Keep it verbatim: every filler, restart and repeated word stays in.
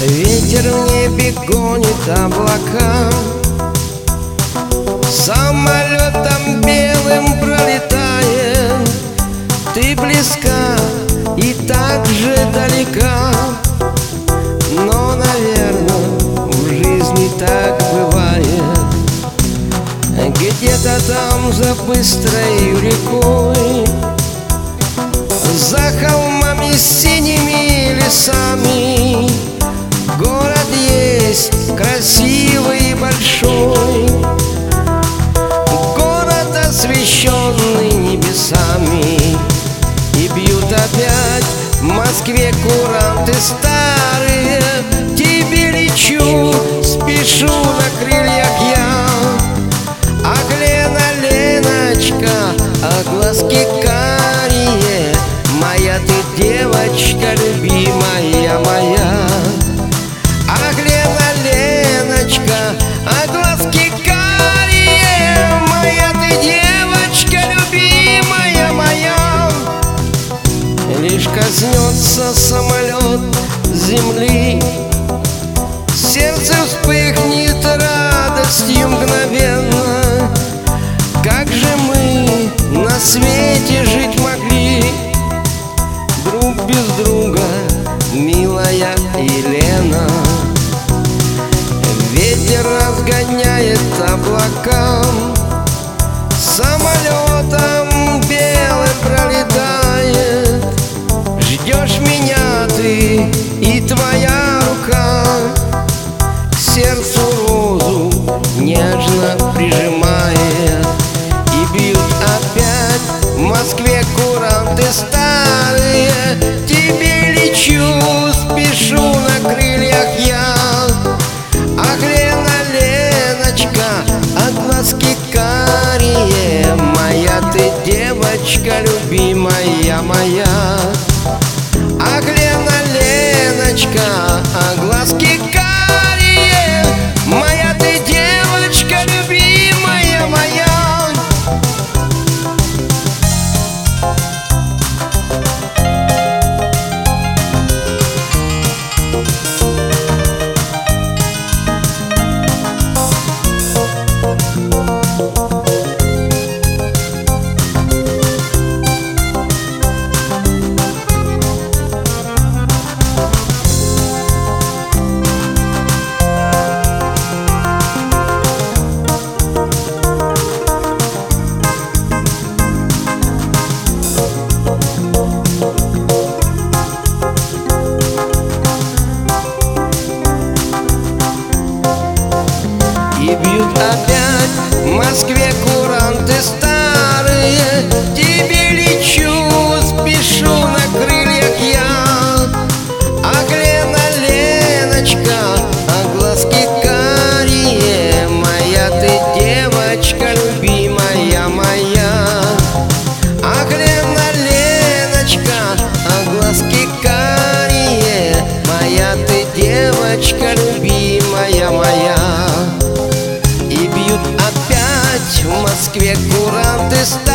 Ветер в небе гонит облака, самолетом белым пролетает. Ты близка и так же далека, но, наверное, в жизни так бывает. Где-то там за быстрой рекой, за холмами синими лесами, город есть красивый и большой, город, освещенный небесами. И бьют опять в Москве куранты старые. Тебе лечу, спешу на крыльях я. Ах, Лена, Леночка, а глазки карие, моя ты девочка любимая моя. Ах, Лена, Леночка, а глазки карие, моя ты девочка любимая моя. Лишь коснется самолет земли, сердце вспыхнет радостью мгновенно. Как же мы на свете жить могли, друг без друга, милая Елена? Ветер разгоняет облака, самолетом белым пролетает. Ждешь меня ты, и твоя рука к сердцу розу нежно прижимает. И бьют опять в Москве куранты старые. Тебе лечу, спешу на крыльях я. Ах, Лена, Леночка, а глазки карие, моя ты девочка любимая моя. Ах, Лена, Леночка, а глазки карие, моя ты девочка любимая моя. И бьют опять в Москве куранты старые. Тебе лечу, спешу на крыльях я. Ах, Лена, Леночка, а глазки карие, моя ты девочка любимая моя. Ах, Лена, Леночка, а глазки карие, моя ты девочка любимая моя. И бьют опять в Москве куранты старые.